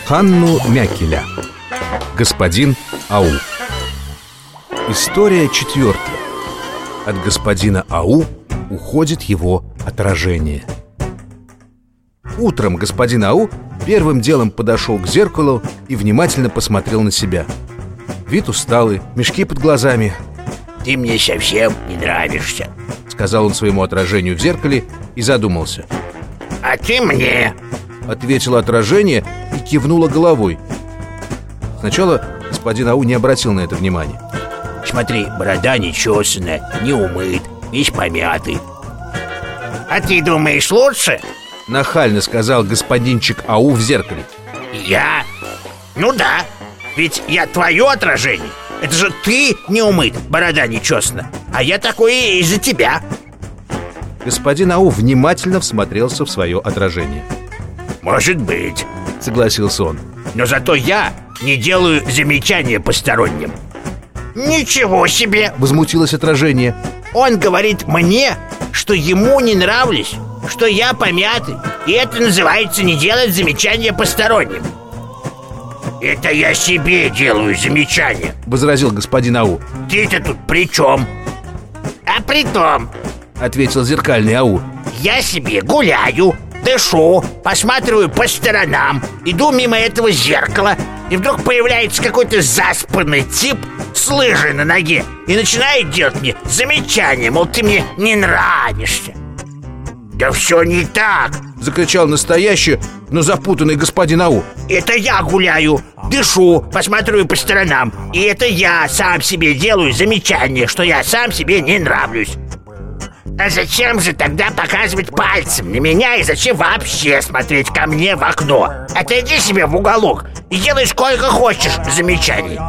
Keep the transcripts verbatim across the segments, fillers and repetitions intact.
Ханну Мякеля. Господин Ау. История четвертая. От господина Ау уходит его отражение. Утром господин Ау первым делом подошел к зеркалу и внимательно посмотрел на себя. Вид усталый, мешки под глазами. «Ты мне совсем не нравишься», — сказал он своему отражению в зеркале и задумался. «А ты мне», — ответило отражение и кивнуло головой. Сначала господин Ау не обратил на это внимания. «Смотри, борода не чесанная, не умыт, весь помятый». «А ты думаешь лучше?» — нахально сказал господинчик Ау в зеркале. «Я? Ну да, ведь я твое отражение. Это же ты не умыт, борода не чесана, а я такой из-за тебя». Господин Ау внимательно всмотрелся в свое отражение. «Может быть», — согласился он. «но зато я не делаю замечания посторонним». «Ничего себе!» — возмутилось отражение. «Он говорит мне, что ему не нравлюсь, что я помятый, и это называется не делать замечания посторонним». «Это я себе делаю замечания», — возразил господин Ау. «Ты-то тут при чем?» «А при том», — ответил зеркальный Ау, «я себе гуляю, дышу, посматриваю по сторонам, иду мимо этого зеркала, и вдруг появляется какой-то заспанный тип с лыжей на ноге и начинает делать мне замечания, мол, ты мне не нравишься». «Да все не так!» — закричал настоящий, но запутанный господин Ау. «Это я гуляю, дышу, посматриваю по сторонам, и это я сам себе делаю замечание, что я сам себе не нравлюсь». «А зачем же тогда показывать пальцем на меня и зачем вообще смотреть ко мне в окно? Отойди себе в уголок и делай сколько хочешь замечаний».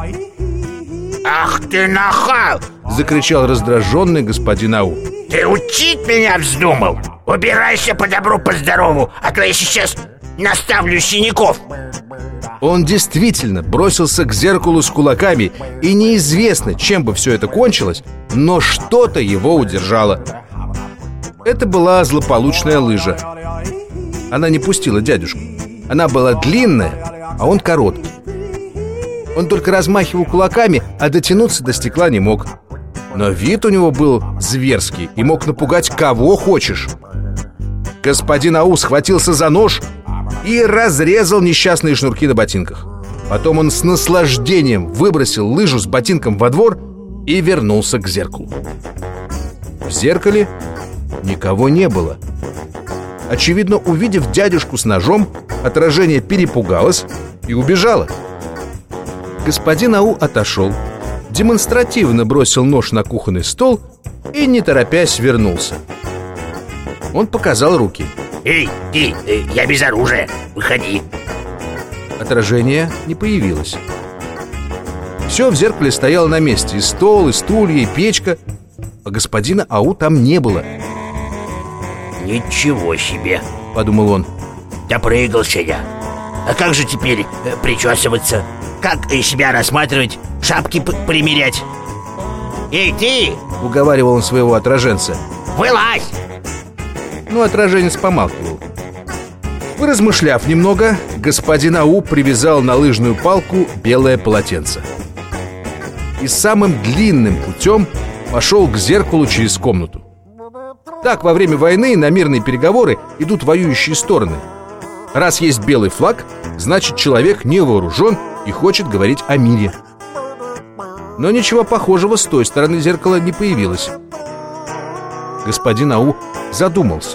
«Ах ты нахал!» — закричал раздраженный господин Ау. «Ты учить меня вздумал? Убирайся по добру, по здорову, а то я сейчас наставлю синяков». Он действительно бросился к зеркалу с кулаками, и неизвестно, чем бы все это кончилось, но что-то его удержало. Это была злополучная лыжа. Она не пустила дядюшку. Она была длинная, а он короткий. Он только размахивал кулаками, а дотянуться до стекла не мог. Но вид у него был зверский и мог напугать кого хочешь. Господин Ау схватился за нож и разрезал несчастные шнурки на ботинках. Потом он с наслаждением выбросил лыжу с ботинком во двор и вернулся к зеркалу. В зеркале никого не было. Очевидно, увидев дядюшку с ножом, отражение перепугалось и убежало. Господин Ау отошел, демонстративно бросил нож на кухонный стол и, не торопясь, вернулся. Он показал руки. «Эй, ты, э, я без оружия, выходи». Отражение не появилось. Все в зеркале стояло на месте. И стол, и стулья, и печка. А господина Ау там не было. «Ничего себе», — подумал он. «Допрыгался я. А как же теперь э, причесываться? Как э, себя рассматривать? Шапки примерять?» «Эй, ты!» — уговаривал он своего отраженца. «Вылазь!» Но отраженец помалкивал. Поразмышляв немного, господин Ау привязал на лыжную палку белое полотенце и самым длинным путем пошел к зеркалу через комнату. Так во время войны на мирные переговоры идут воюющие стороны. Раз есть белый флаг, значит, человек не вооружен и хочет говорить о мире. Но ничего похожего с той стороны зеркала не появилось. Господин Ау задумался.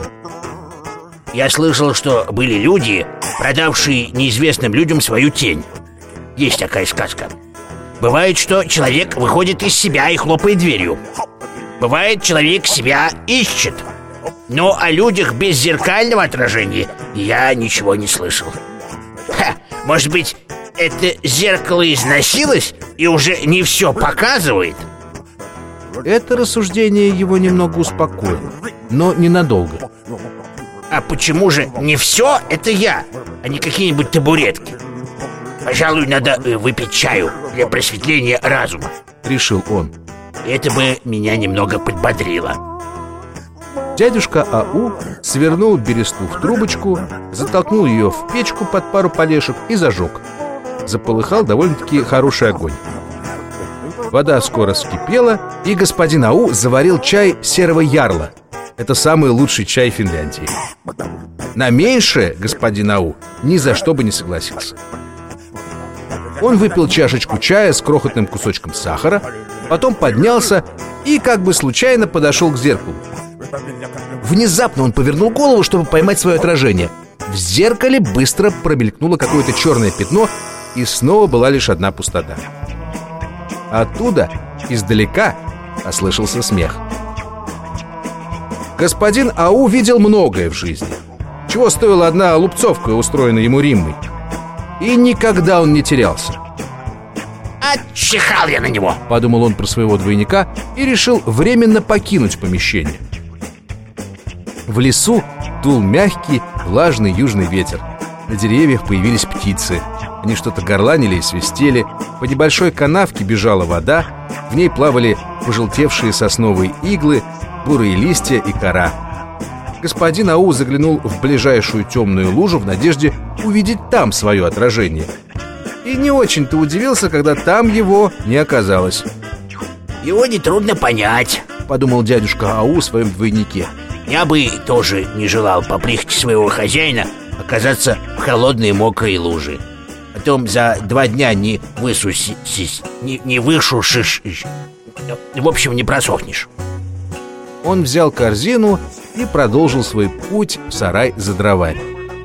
«Я слышал, что были люди, продавшие неизвестным людям свою тень. Есть такая сказка. Бывает, что человек выходит из себя и хлопает дверью. Бывает, человек себя ищет. Но о людях без зеркального отражения я ничего не слышал. Ха, может быть, это зеркало износилось и уже не все показывает?» Это рассуждение его немного успокоило, но ненадолго. «А почему же не все это я, а не какие-нибудь табуретки? Пожалуй, надо выпить чаю для просветления разума», — решил он. «Это бы меня немного подбодрило». Дядюшка Ау свернул бересту в трубочку, затолкнул ее в печку под пару полешек и зажег. Заполыхал довольно-таки хороший огонь. Вода скоро вскипела, и господин Ау заварил чай серого ярла. Это самый лучший чай Финляндии. На меньшее господин Ау ни за что бы не согласился. Он выпил чашечку чая с крохотным кусочком сахара, потом поднялся и как бы случайно подошел к зеркалу. Внезапно он повернул голову, чтобы поймать свое отражение. В зеркале быстро промелькнуло какое-то черное пятно, и снова была лишь одна пустота. Оттуда, издалека, послышался смех. Господин Ау видел многое в жизни. Чего стоила одна лупцовка, устроенная ему Риммой. И никогда он не терялся. «Отчихал я на него!» — подумал он про своего двойника и решил временно покинуть помещение. В лесу дул мягкий, влажный южный ветер. На деревьях появились птицы. Они что-то горланили и свистели. По небольшой канавке бежала вода. В ней плавали пожелтевшие сосновые иглы, бурые листья и кора. Господин Ау заглянул в ближайшую темную лужу в надежде увидеть там свое отражение. И не очень-то удивился, когда там его не оказалось. «Его нетрудно понять», — подумал дядюшка Ау о своем двойнике. «Я бы тоже не желал по прихоти своего хозяина оказаться в холодной мокрой луже. Потом за два дня не высусись, не, не вышушишь, в общем, не просохнешь». Он взял корзину и продолжил свой путь в сарай за дровами.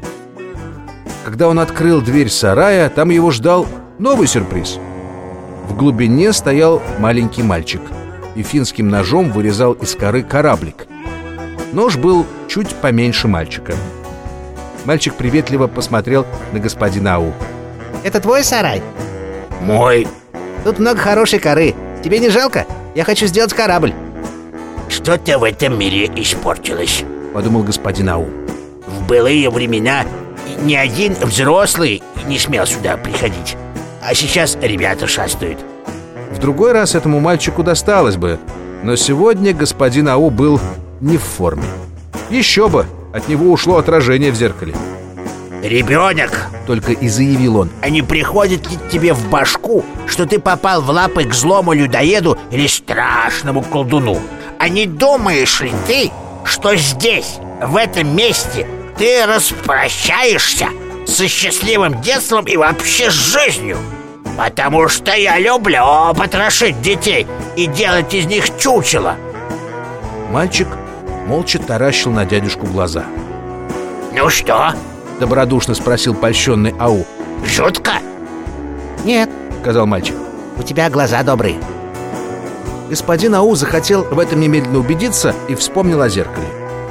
Когда он открыл дверь сарая, там его ждал новый сюрприз. В глубине стоял маленький мальчик и финским ножом вырезал из коры кораблик. Нож был чуть поменьше мальчика. Мальчик приветливо посмотрел на господина Ау. «Это твой сарай?» «Мой». «Тут много хорошей коры. Тебе не жалко? Я хочу сделать корабль». «Что-то в этом мире испортилось», — подумал господин Ау. «В былые времена ни один взрослый не смел сюда приходить, а сейчас ребята шастают». В другой раз этому мальчику досталось бы, но сегодня господин Ау был не в форме. Еще бы, от него ушло отражение в зеркале. «Ребенок!» — только и заявил он. «А не приходит ли тебе в башку, что ты попал в лапы к злому людоеду или страшному колдуну? А не думаешь ли ты, что здесь, в этом месте, ты распрощаешься со счастливым детством и вообще с жизнью? Потому что я люблю потрошить детей и делать из них чучело». Мальчик молча таращил на дядюшку глаза. «Ну что?» — добродушно спросил польщенный Ау. «Шутка?» «Нет», — сказал мальчик. «у тебя глаза добрые». Господин Ау захотел в этом немедленно убедиться и вспомнил о зеркале.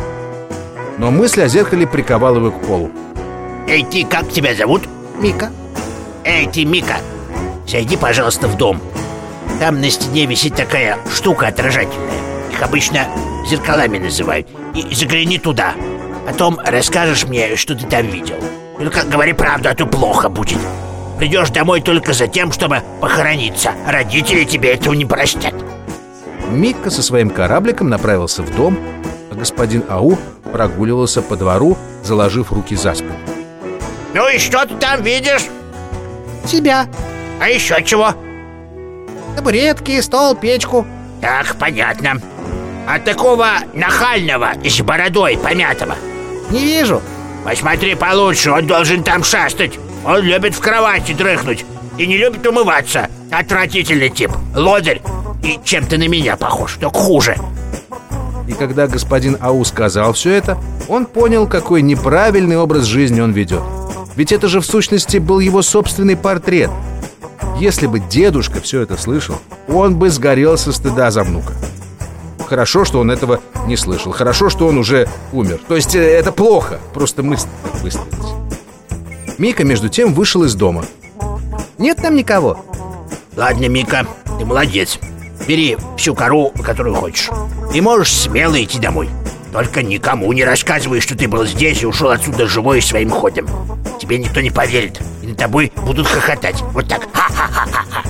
Но мысль о зеркале приковала его к полу. «Эй, ты, как тебя зовут?» «Мика». «Эй, ты, Мика, зайди, пожалуйста, в дом. Там на стене висит такая штука отражательная. Их обычно зеркалами называют. И загляни туда. Потом расскажешь мне, что ты там видел. Только говори правду, а то плохо будет. Придешь домой только за тем, чтобы похорониться. Родители тебе этого не простят». Мика со своим корабликом направился в дом, а господин Ау прогуливался по двору, заложив руки за спину. «Ну и что ты там видишь?» «Тебя». «А еще чего?» «Табуретки, стол, печку». «Так, понятно. А такого нахального и с бородой помятого?» «Не вижу». «Посмотри получше, он должен там шастать. Он любит в кровати дрыхнуть и не любит умываться. Отвратительный тип, лодырь. И чем-то на меня похож, только хуже». И когда господин Ау сказал все это, он понял, какой неправильный образ жизни он ведет. Ведь это же в сущности был его собственный портрет. Если бы дедушка все это слышал, он бы сгорел со стыда за внука. Хорошо, что он этого не слышал. Хорошо, что он уже умер. То есть это плохо, просто мысль так выстроилась. Мика, между тем, вышел из дома. «Нет там никого». «Ладно, Мика, ты молодец. Бери всю кору, которую хочешь. И можешь смело идти домой. Только никому не рассказывай, что ты был здесь и ушел отсюда живой своим ходом. Тебе никто не поверит, и над тобой будут хохотать. Вот так. Ха-ха-ха-ха-ха».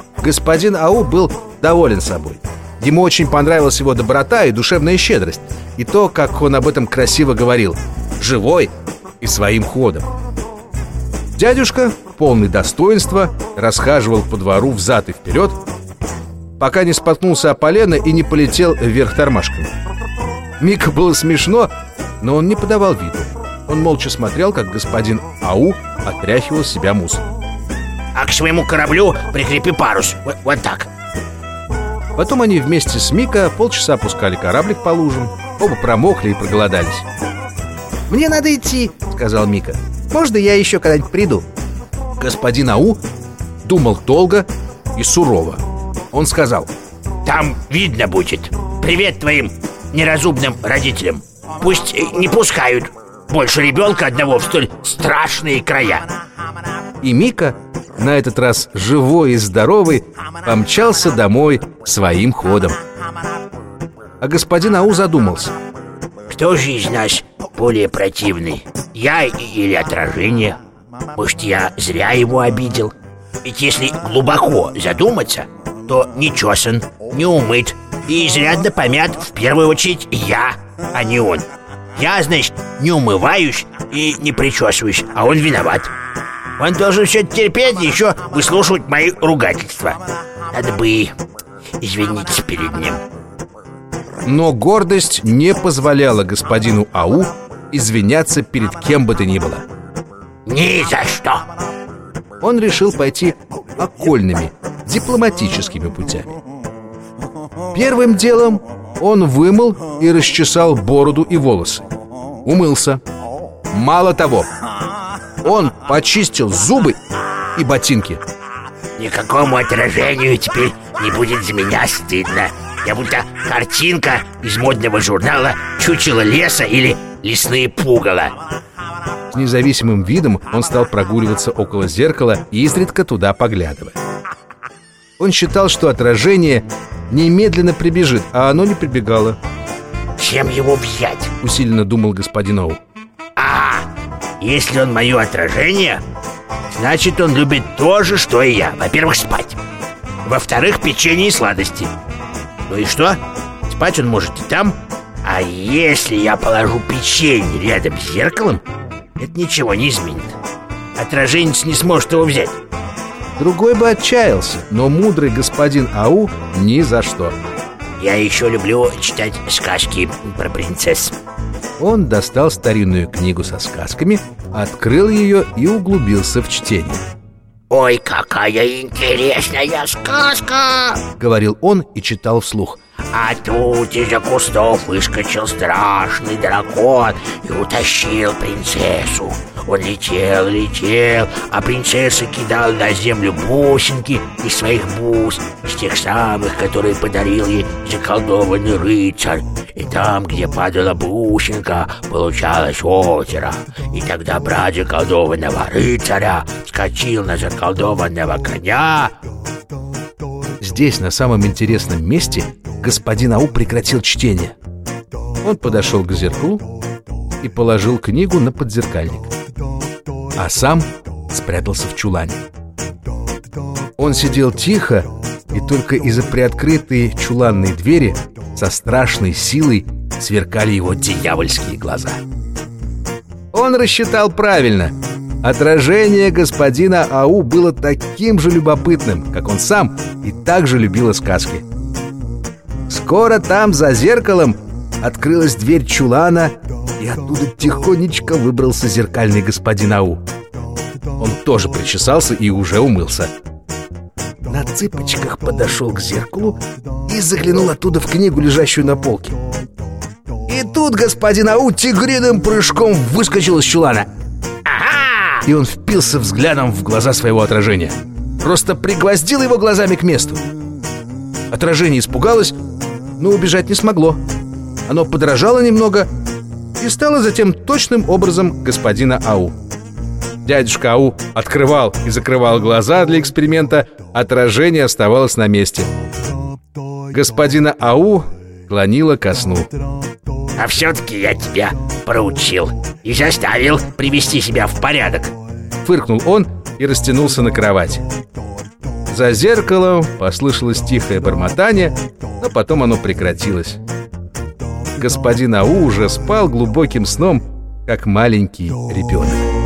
Господин Ау был доволен собой. Ему очень понравилась его доброта и душевная щедрость. и то, как он об этом красиво говорил: живой и своим ходом. Дядюшка, полный достоинства, расхаживал по двору взад и вперед, пока не споткнулся о полено и не полетел вверх тормашками. Мика было смешно, но он не подавал виду. Он молча смотрел, как господин Ау отряхивал с себя мусор. А к своему кораблю прикрепи парус. Вот, вот так. Потом они вместе с Мика полчаса опускали кораблик по лужам. Оба промокли и проголодались. «Мне надо идти», — сказал Мика. «Можно я еще когда-нибудь приду?» Господин Ау думал долго и сурово. Он сказал: там видно будет. Привет твоим неразумным родителям. Пусть не пускают больше ребенка одного в столь страшные края. И Мика, на этот раз живой и здоровый, помчался домой своим ходом. А господин Ау задумался: кто же из нас более противный? Я или отражение? Может, я зря его обидел? Ведь если глубоко задуматься, то не чесан, не умыт и изрядно помят в первую очередь я, а не он. Я, значит, не умываюсь и не причесываюсь, а он виноват. Он должен все это терпеть и еще выслушивать мои ругательства. Надо бы извиниться перед ним. Но гордость не позволяла господину Ау извиняться перед кем бы то ни было. Ни за что! Он решил пойти окольными, дипломатическими путями. Первым делом он вымыл и расчесал бороду и волосы. Умылся. Мало того, он почистил зубы и ботинки. Никакому отражению теперь не будет за меня стыдно. Я будто картинка из модного журнала «Чучело леса» или «Лесные пугало». С независимым видом он стал прогуливаться около зеркала, изредка туда поглядывая. Он считал, что отражение немедленно прибежит, а оно не прибегало. Чем его взять? Усиленно думал господин Ау. А, если он мое отражение, значит, он любит то же, что и я. Во-первых, спать. Во-вторых, печенье и сладости. Ну и что? Спать он может и там. А если я положу печенье рядом с зеркалом, это ничего не изменит. Отраженец не сможет его взять. Другой бы отчаялся, но мудрый господин Ау ни за что. Я еще люблю читать сказки про принцесс. Он достал старинную книгу со сказками, открыл ее и углубился в чтение. «Ой, какая интересная сказка!» — говорил он и читал вслух. А тут из-за кустов выскочил страшный дракон и утащил принцессу. Он летел, летел, а принцесса кидала на землю бусинки из своих бус, из тех самых, которые подарил ей заколдованный рыцарь. И там, где падала бусинка, получалось озеро. И тогда брат заколдованного рыцаря скочил на заколдованного коня. Здесь, на самом интересном месте, господин Ау прекратил чтение. Он подошел к зеркалу и положил книгу на подзеркальник, а сам спрятался в чулане. Он сидел тихо, и только из-за приоткрытой чуланной двери со страшной силой сверкали его дьявольские глаза. Он рассчитал правильно. Отражение господина Ау было таким же любопытным, как он сам, и так же любило сказки. Скоро там, за зеркалом, открылась дверь чулана, и оттуда тихонечко выбрался зеркальный господин Ау. Он тоже причесался и уже умылся. На цыпочках подошел к зеркалу и заглянул оттуда в книгу, лежащую на полке. И тут господин Ау тигриным прыжком выскочил из чулана. И он впился взглядом в глаза своего отражения. Просто пригвоздил его глазами к месту. Отражение испугалось, но убежать не смогло. Оно подражало немного и стало затем точным образом господина Ау. Дядюшка Ау открывал и закрывал глаза для эксперимента, отражение оставалось на месте. Господина Ау клонило ко сну. А все-таки я тебя проучил и заставил привести себя в порядок. Фыркнул он и растянулся на кровати. За зеркалом послышалось тихое бормотание, но потом оно прекратилось. господин Ау уже спал глубоким сном, как маленький ребенок.